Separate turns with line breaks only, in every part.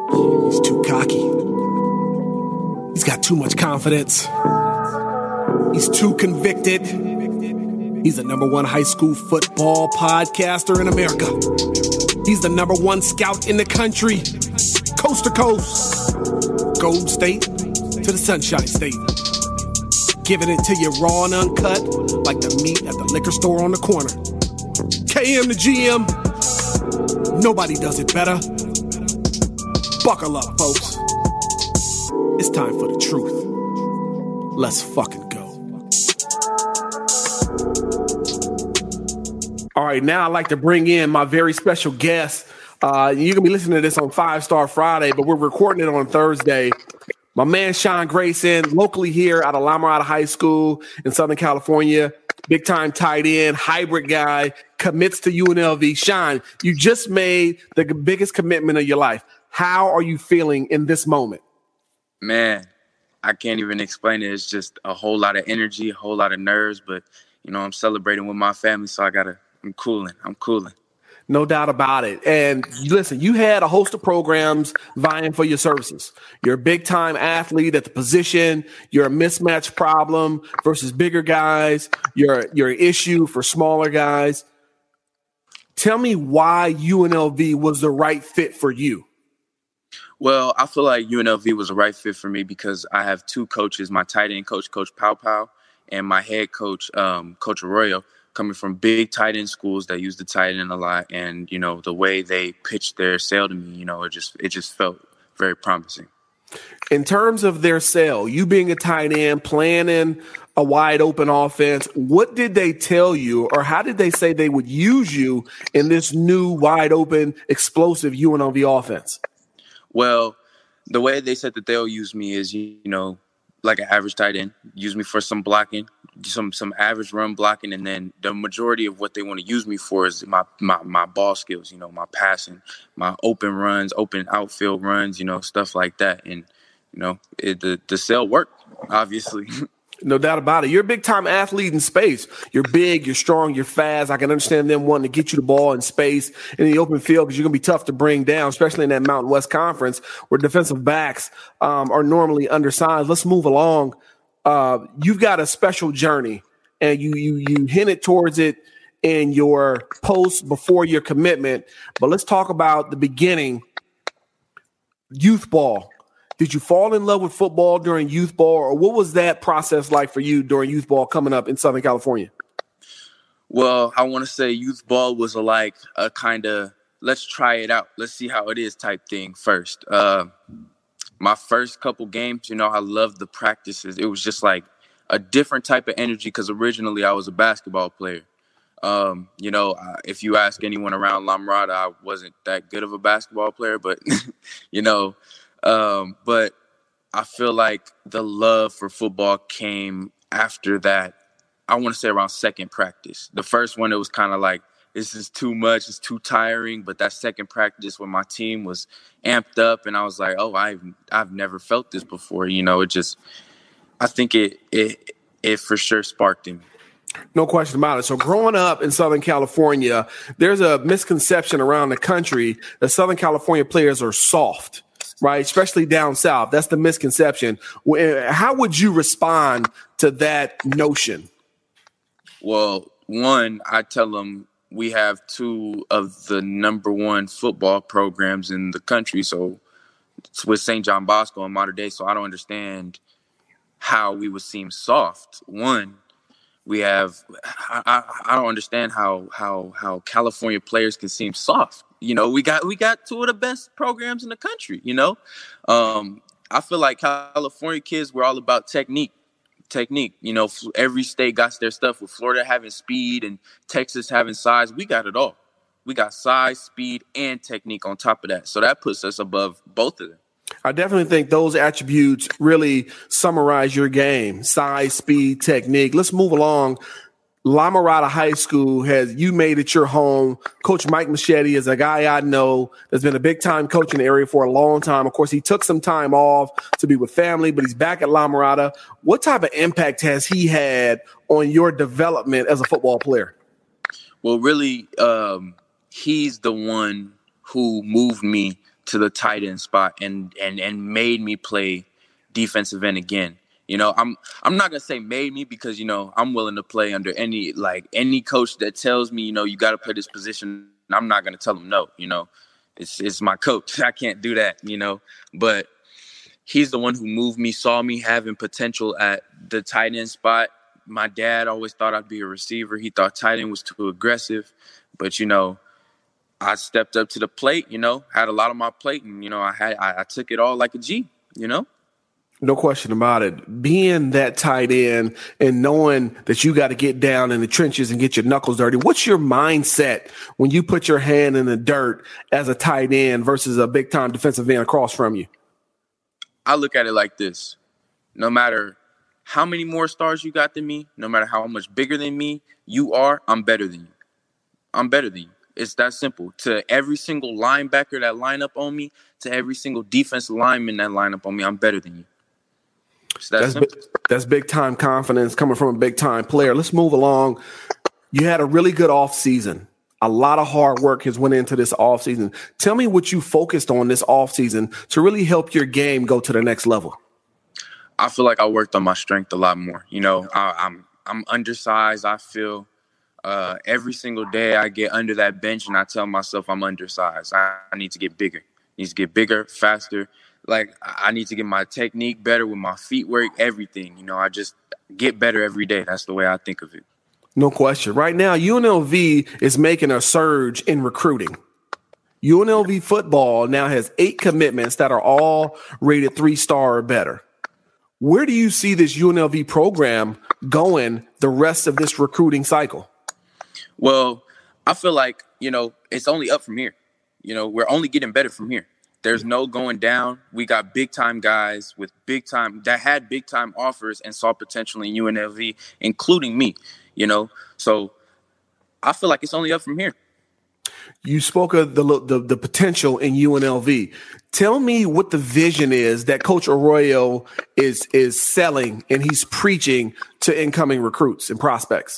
He's too cocky. He's got too much confidence. He's too convicted. He's the number one high school football podcaster in America. He's the number one scout in the country, coast to coast, Golden State to the Sunshine State. Giving it to you raw and uncut, like the meat at the liquor store on the corner. KM the GM, nobody does it better. Buckle up, folks. It's time for the truth. Let's fucking go. All right, now I'd like to bring in my very special guest. You're going to be listening to this on 5 Star Friday, but we're recording it on Thursday. My man, Sean Grayson, locally here out of La Mirada High School in Southern California. Big-time tight end, hybrid guy, commits to UNLV. Sean, you just made the biggest commitment of your life. How are you feeling in this moment?
Man, I can't even explain it. It's just a whole lot of energy, a whole lot of nerves, but, I'm celebrating with my family, so I'm cooling.
No doubt about it. And listen, you had a host of programs vying for your services. You're a big-time athlete at the position. You're a mismatch problem versus bigger guys. You're an issue for smaller guys. Tell me why UNLV was the right fit for you.
Well, I feel like UNLV was the right fit for me because I have 2 coaches, my tight end coach, Coach Pow Pow, and my head coach, Coach Arroyo, coming from big tight end schools that use the tight end a lot. And, the way they pitched their sale to me, it just felt very promising.
In terms of their sale, you being a tight end, planning a wide open offense, what did they tell you or how did they say they would use you in this new wide open, explosive UNLV offense?
Well, the way they said that they'll use me is, like an average tight end, use me for some blocking, some average run blocking, and then the majority of what they want to use me for is my ball skills, my passing, my open runs, open outfield runs, stuff like that. And, the sale worked, obviously.
No doubt about it. You're a big-time athlete in space. You're big, you're strong, you're fast. I can understand them wanting to get you the ball in space in the open field because you're going to be tough to bring down, especially in that Mountain West Conference where defensive backs are normally undersized. Let's move along. You've got a special journey, and you hinted towards it in your post before your commitment. But let's talk about the beginning, youth ball. Did you fall in love with football during youth ball, or what was that process like for you during youth ball coming up in Southern California?
Well, I want to say youth ball was like a kind of let's try it out, let's see how it is type thing first. My first couple games, I loved the practices. It was just like a different type of energy because originally I was a basketball player. If you ask anyone around La Mirada, I wasn't that good of a basketball player, but, but I feel like the love for football came after that. I want to say around second practice. The first one, it was kind of like, this is too much. It's too tiring. But that second practice when my team was amped up and I was like, oh, I've never felt this before. I think it for sure sparked in me.
No question about it. So growing up in Southern California, there's a misconception around the country that Southern California players are soft. Right, especially down south. That's the misconception. How would you respond to that notion?
Well, one, I tell them we have 2 of the number 1 football programs in the country. So it's with St. John Bosco and Mater Dei. So I don't understand how we would seem soft. One, we have I don't understand how California players can seem soft. We got 2 of the best programs in the country, I feel like California kids, we're all about technique. Every state got their stuff, with Florida having speed and Texas having size. We got it all. We got size, speed, and technique on top of that. So that puts us above both of them.
I definitely think those attributes really summarize your game: size, speed, technique. Let's move along. La Mirada High School you made it your home. Coach Mike Machete is a guy I know that's been a big-time coach in the area for a long time. Of course, he took some time off to be with family, but he's back at La Mirada. What type of impact has he had on your development as a football player?
Well, really, he's the one who moved me to the tight end spot and made me play defensive end again. You know, I'm not gonna say made me because, you know, I'm willing to play under any coach that tells me, you know, you got to play this position. I'm not gonna tell him no. You know, it's my coach. I can't do that. You know, but he's the one who moved me, saw me having potential at the tight end spot. My dad always thought I'd be a receiver. He thought tight end was too aggressive, but, you know, I stepped up to the plate. You know, had a lot on my plate, and, you know, I took it all like a G. You know.
No question about it. Being that tight end and knowing that you got to get down in the trenches and get your knuckles dirty, what's your mindset when you put your hand in the dirt as a tight end versus a big-time defensive end across from you?
I look at it like this. No matter how many more stars you got than me, no matter how much bigger than me you are, I'm better than you. I'm better than you. It's that simple. To every single linebacker that line up on me, to every single defensive lineman that line up on me, I'm better than you.
That's big time confidence coming from a big time player. Let's move along. You had a really good offseason. A lot of hard work has went into this offseason. Tell me what you focused on this offseason to really help your game go to the next level.
I feel like I worked on my strength a lot more. You know, I'm undersized. I feel every single day I get under that bench and I tell myself I'm undersized. I need to get bigger. I need to get bigger, faster. Like, I need to get my technique better with my feet work, everything. You know, I just get better every day. That's the way I think of it.
No question. Right now, UNLV is making a surge in recruiting. UNLV football now has 8 commitments that are all rated 3-star or better. Where do you see this UNLV program going the rest of this recruiting cycle?
Well, I feel like, you know, it's only up from here. You know, we're only getting better from here. There's no going down. We got big-time guys with big-time that had big-time offers and saw potential in UNLV, including me, you know. So I feel like it's only up from here.
You spoke of the potential in UNLV. Tell me what the vision is that Coach Arroyo is selling and he's preaching to incoming recruits and prospects.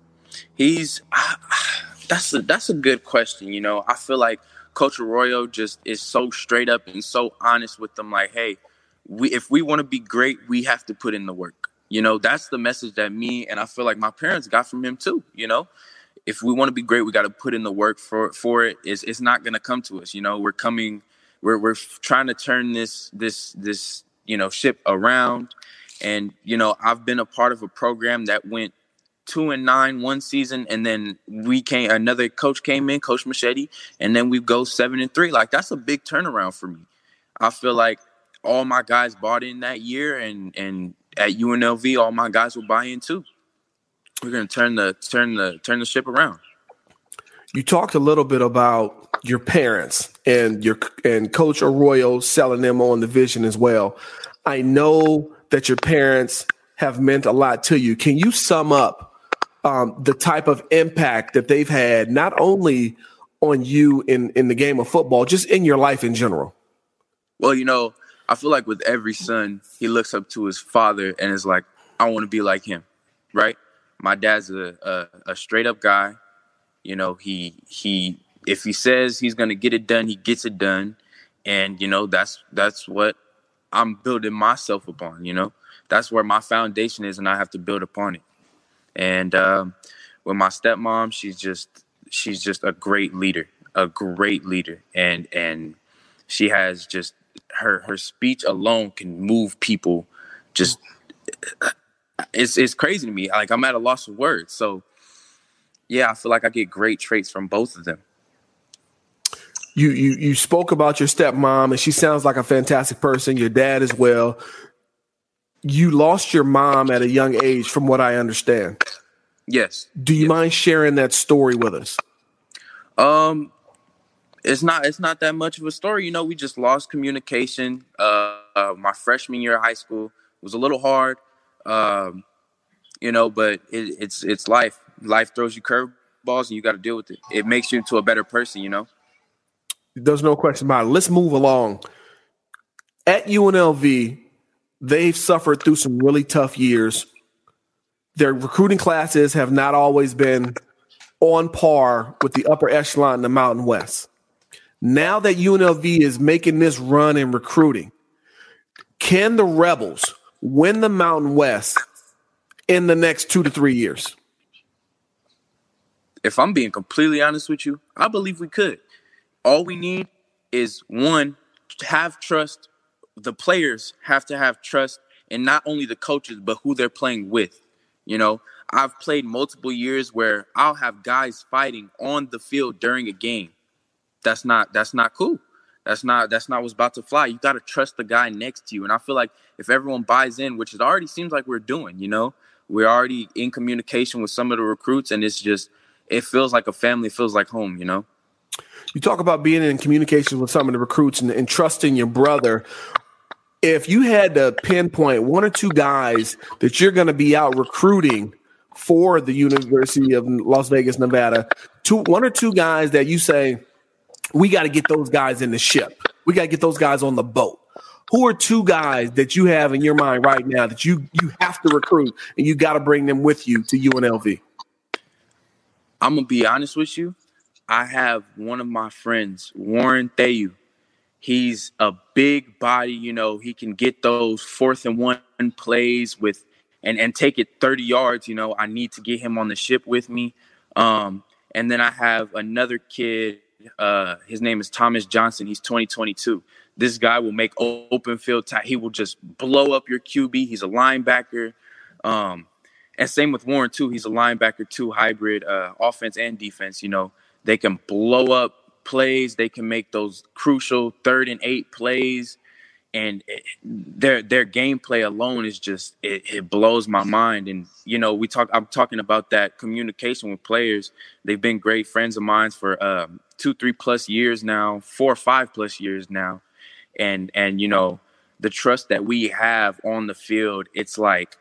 That's a good question. You know, I feel like Coach Arroyo just is so straight up and so honest with them. Like, hey, if we want to be great, we have to put in the work. You know, that's the message that me and I feel like my parents got from him too. You know, if we want to be great, we got to put in the work for it. It's not going to come to us. You know, we're trying to turn this you know, ship around. And, you know, I've been a part of a program that went 2-9 one season, and then another coach came in, Coach Machete, and then we go 7-3. Like, that's a big turnaround for me. I feel like all my guys bought in that year, and at UNLV, all my guys will buy in too. We're gonna turn the ship around.
You talked a little bit about your parents and Coach Arroyo selling them on the vision as well. I know that your parents have meant a lot to you. Can you sum up the type of impact that they've had, not only on you in the game of football, just in your life in general?
Well, you know, I feel like with every son, he looks up to his father and is like, I want to be like him, right? My dad's a straight up guy. You know, he if he says he's going to get it done, he gets it done. And, you know, that's what I'm building myself upon, you know. That's where my foundation is, and I have to build upon it. And with my stepmom, she's just a great leader, and she has just her speech alone can move people. Just it's crazy to me. Like, I'm at a loss of words. So yeah, I feel like I get great traits from both of them.
You spoke about your stepmom, and she sounds like a fantastic person. Your dad as well. You lost your mom at a young age, from what I understand.
Yes.
Do you mind sharing that story with us?
It's not that much of a story. You know, we just lost communication. My freshman year of high school was a little hard. You know, but it's life. Life throws you curveballs, and you got to deal with it. It makes you into a better person, you know?
There's no question about it. Let's move along. At UNLV, they've suffered through some really tough years. Their recruiting classes have not always been on par with the upper echelon in the Mountain West. Now that UNLV is making this run in recruiting, can the Rebels win the Mountain West in the next 2 to 3 years?
If I'm being completely honest with you, I believe we could. All we need is, one, to have trust. The players have to have trust in not only the coaches, but who they're playing with. You know, I've played multiple years where I'll have guys fighting on the field during a game. That's not cool. That's not what's about to fly. You got to trust the guy next to you. And I feel like if everyone buys in, which it already seems like we're doing, you know, we're already in communication with some of the recruits, and it feels like a family, it feels like home, you know?
You talk about being in communication with some of the recruits and trusting your brother. If you had to pinpoint one or two guys that you're going to be out recruiting for the University of Las Vegas, Nevada, one or two guys that you say, we got to get those guys in the ship. We got to get those guys on the boat. Who are two guys that you have in your mind right now that you have to recruit and you got to bring them with you to UNLV?
I'm going to be honest with you. I have one of my friends, Warren Thayu. He's a big body, you know. He can get those 4th and 1 plays with and take it 30 yards, you know. I need to get him on the ship with me. And then I have another kid. His name is Thomas Johnson. He's 2022. This guy will make open field. He will just blow up your QB. He's a linebacker. And same with Warren, too. He's a linebacker, too, hybrid offense and defense. You know, they can blow up plays. They can make those crucial 3rd and 8 plays. And their gameplay alone is just it blows my mind. And, you know, I'm talking about that communication with players. They've been great friends of mine for 2-3 plus years now, 4 or 5 plus years now. And you know, the trust that we have on the field, it's like,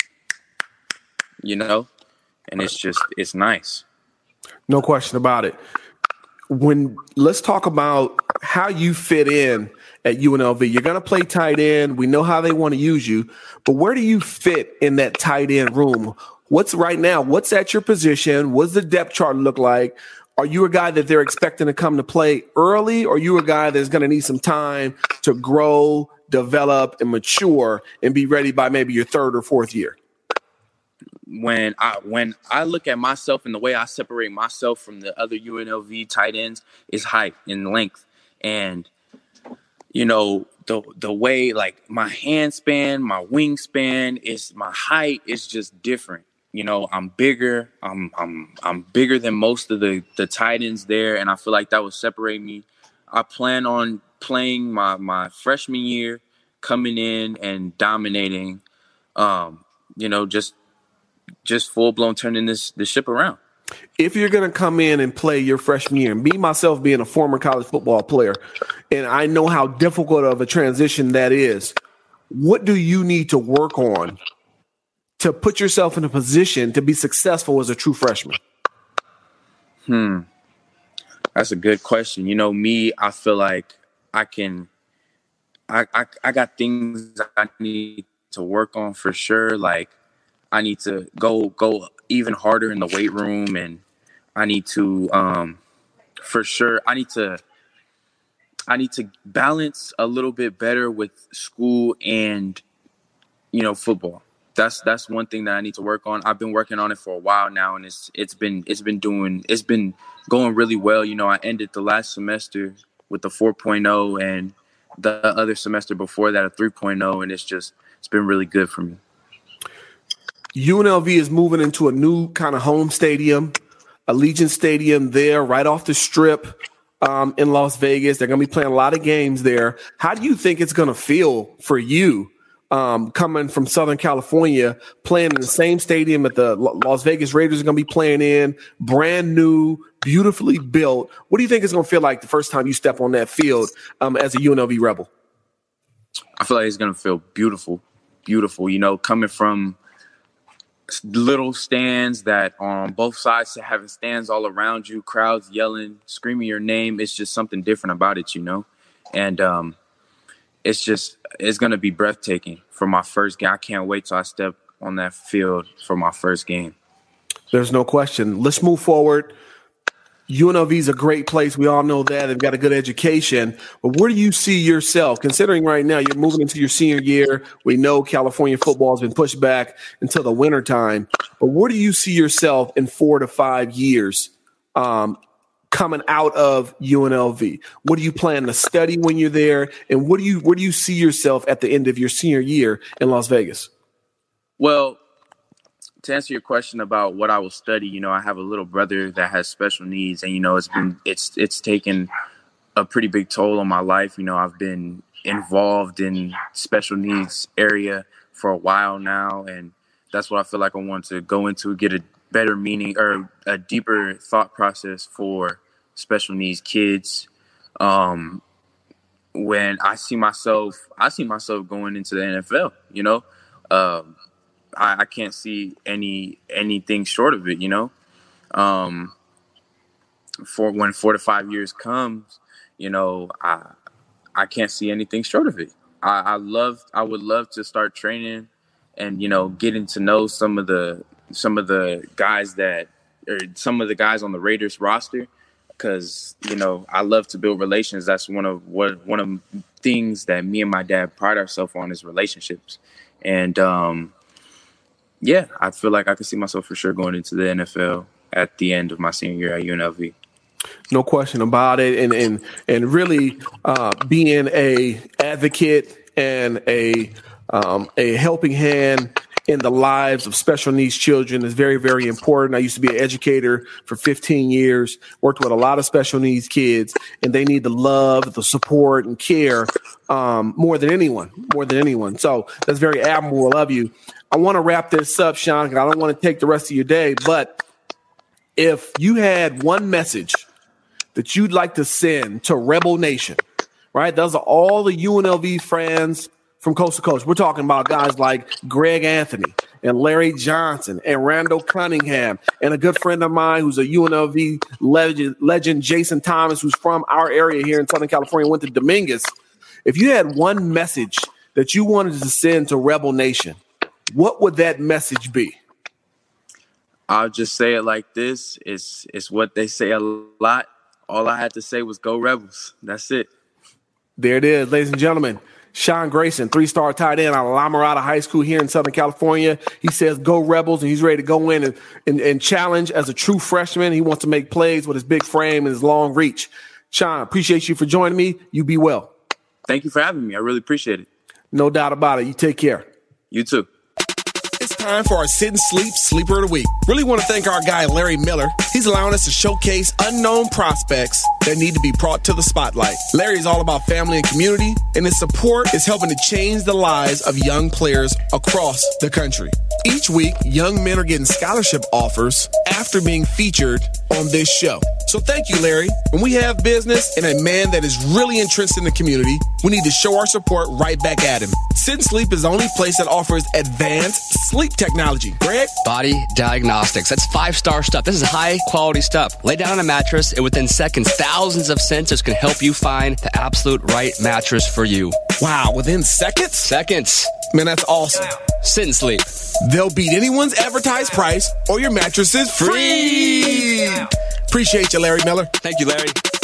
you know, and it's nice.
No question about it. Let's talk about how you fit in at UNLV. You're going to play tight end. We know how they want to use you, but where do you fit in that tight end room? What's at your position? What's the depth chart look like? Are you a guy that they're expecting to come to play early, or are you a guy that's going to need some time to grow, develop, and mature and be ready by maybe your 3rd or 4th year?
When I look at myself and the way I separate myself from the other UNLV tight ends is height and length. And, you know, the way, like, my hand span, my wingspan, my height is just different. You know, I'm bigger. I'm bigger than most of the tight ends there, and I feel like that will separate me. I plan on playing my freshman year, coming in and dominating. You know, just full blown turning this ship around.
If you're going to come in and play your freshman year, and me myself being a former college football player, and I know how difficult of a transition that is, what do you need to work on to put yourself in a position to be successful as a true freshman?
That's a good question. You know, me, I feel like I got things I need to work on for sure. Like, I need to go even harder in the weight room, and I need to for sure I need to balance a little bit better with school and, you know, football. That's one thing that I need to work on. I've been working on it for a while now, and it's been going really well. You know, I ended the last semester with a 4.0 and the other semester before that a 3.0, and it's been really good for me.
UNLV is moving into a new kind of home stadium, Allegiant Stadium there right off the Strip in Las Vegas. They're going to be playing a lot of games there. How do you think it's going to feel for you coming from Southern California, playing in the same stadium that the Las Vegas Raiders are going to be playing in, brand new, beautifully built? What do you think it's going to feel like the first time you step on that field as a UNLV Rebel?
I feel like it's going to feel beautiful, beautiful. You know, coming from little stands that are on both sides to having stands all around you, crowds yelling, screaming your name. It's just something different about it, you know? And it's going to be breathtaking for my first game. I can't wait till I step on that field for my first game.
There's no question. Let's move forward. UNLV is a great place. We all know that. They've got a good education. But where do you see yourself, considering right now you're moving into your senior year? We know California football has been pushed back until the wintertime. But where do you see yourself in 4 to 5 years coming out of UNLV? What do you plan to study when you're there? And where do you see yourself at the end of your senior year in Las Vegas?
Well, to answer your question about what I will study, I have a little brother that has special needs, and it's taken a pretty big toll on my life. I've been involved in special needs area for a while now, and that's what I feel like I want to go into, get a better meaning or a deeper thought process for special needs kids. When I see myself going into the NFL, I can't see anything short of it, For when 4 to 5 years comes, I can't see anything short of it. I would love to start training and, getting to know some of the guys some of the guys on the Raiders roster, because, I love to build relations. That's one of the things that me and my dad pride ourselves on is relationships. And, yeah, I feel like I could see myself for sure going into the NFL at the end of my senior year at UNLV.
No question about it. And really being a advocate and a helping hand in the lives of special needs children is very, very important. I used to be an educator for 15 years, worked with a lot of special needs kids, and they need the love, the support, and care more than anyone. So that's very admirable of you. I want to wrap this up, Sean, because I don't want to take the rest of your day. But if you had one message that you'd like to send to Rebel Nation, right? Those are all the UNLV fans from coast to coast. We're talking about guys like Greg Anthony and Larry Johnson and Randall Cunningham and a good friend of mine who's a UNLV legend, Jason Thomas, who's from our area here in Southern California, went to Dominguez. If you had one message that you wanted to send to Rebel Nation, what would that message be?
I'll just say it like this. It's what they say a lot. All I had to say was go Rebels. That's it.
There it is, ladies and gentlemen. Sean Grayson, 3-star tight end out of La Mirada High School here in Southern California. He says go Rebels, and he's ready to go in and challenge as a true freshman. He wants to make plays with his big frame and his long reach. Sean, appreciate you for joining me. You be well.
Thank you for having me. I really appreciate it.
No doubt about it. You take care.
You too.
It's time for our Sit and Sleep Sleeper of the Week. Really want to thank our guy, Larry Miller. He's allowing us to showcase unknown prospects that need to be brought to the spotlight. Larry is all about family and community, and his support is helping to change the lives of young players across the country. Each week, young men are getting scholarship offers after being featured on this show. So thank you, Larry. When we have business and a man that is really entrenched in the community, we need to show our support right back at him. Sit and Sleep is the only place that offers advanced sleep technology. Greg?
Body Diagnostics. That's 5-star stuff. This is high quality stuff. Lay down on a mattress, and within seconds, thousands of sensors can help you find the absolute right mattress for you.
Wow, within seconds?
Seconds.
Man, that's awesome.
Sit and Sleep.
They'll beat anyone's advertised price, or your mattress is free. Appreciate you, Larry Miller.
Thank you, Larry.